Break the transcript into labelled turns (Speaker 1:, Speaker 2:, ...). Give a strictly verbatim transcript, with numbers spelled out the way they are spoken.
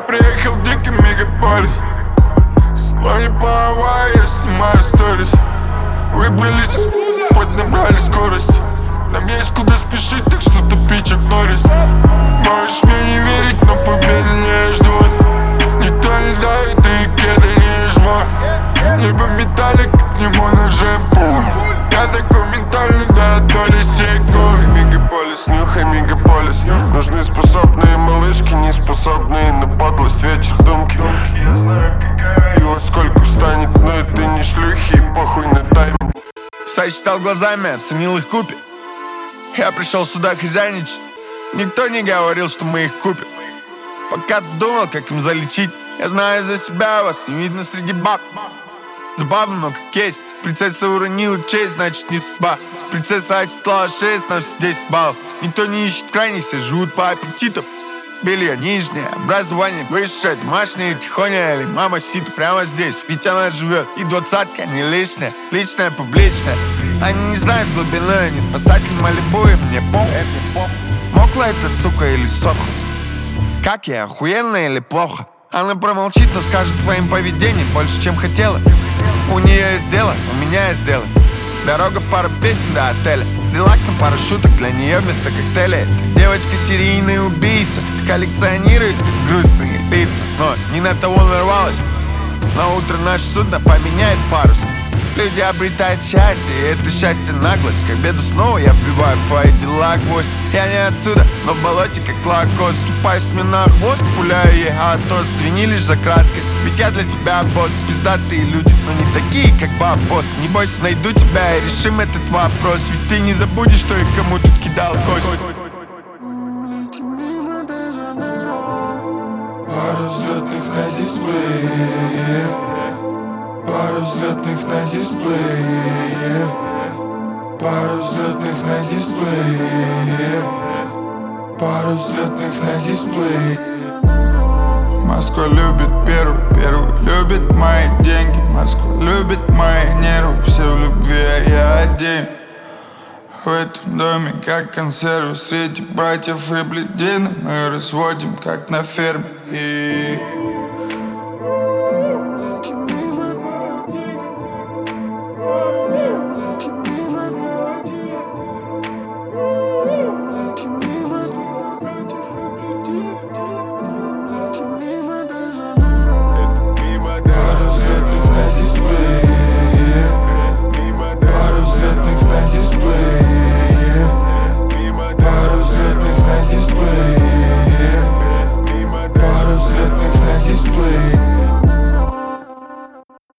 Speaker 1: приехал в дикий мегаполис. Слони по Хавайи, я снимаю сторис. Выбрались, хоть набрали скорость. Нам есть куда спешить, так что топи Чак Норрис. Можешь мне не верить, но победы не ждут. Никто не давит, и кеды не жмут. Небо металлик, как нему ножем пуль. Я такой ментальный до доли секунд. Мегаполис, нюхай мегаполис. Нужны способные малышки, не способные на подлость. Вечер думки. И во сколько встанет, но это не шлюхи. И похуй на тайминг.
Speaker 2: Сосчитал глазами, оценил их купе. Я пришел сюда хозяйничать. Никто не говорил, что мы их купим. Пока ты думал, как им залечить. Я знаю за себя, вас не видно среди баб. Забавно, но как есть. Принцесса уронила честь, значит не судьба. Принцесса отсчитала шесть, на все десять баллов. Никто не ищет крайних, все живут по аппетитам. Белье нижнее, образование высшее, домашнее, тихоня или мама сидит прямо здесь. Ведь она живет, и двадцатка не лишняя, личная, публичная. Они не знают глубины, не спасатель Малибу, и мне похуй. Мокла эта сука или сохла? Как я, охуенно или плохо? Она промолчит, но скажет своим поведением больше, чем хотела. У нее есть дело, у меня есть дело. Дорога в пару песен до отеля. Релакс на пару шуток для нее вместо коктейля. Это девочка серийная убийца. Коллекционирует грустные лица. Но не на того нарвалась. На утро наше судно поменяет парус. Люди обретают счастье, и это счастье наглость. К обеду снова я вбиваю в твои дела гвоздь. Я не отсюда, но в болоте как лакост. Тупая спина на хвост, пуляю ей атос. Свини лишь за краткость, ведь я для тебя босс. Пиздатые люди, но не такие, как бабос. Не бойся, найду тебя и решим этот вопрос. Ведь ты не забудешь, что и кому тут кидал кость.
Speaker 1: Пару взлетных на дисплее. Пару взлетных на дисплее. Пару взлетных на дисплее. Пару взлетных на дисплее. Москва любит первый, первый любит мои деньги. Москва любит мои нервы, все в любви, а я один. В этом доме как консервы среди братьев и бледины. Мы разводим как на ферме. И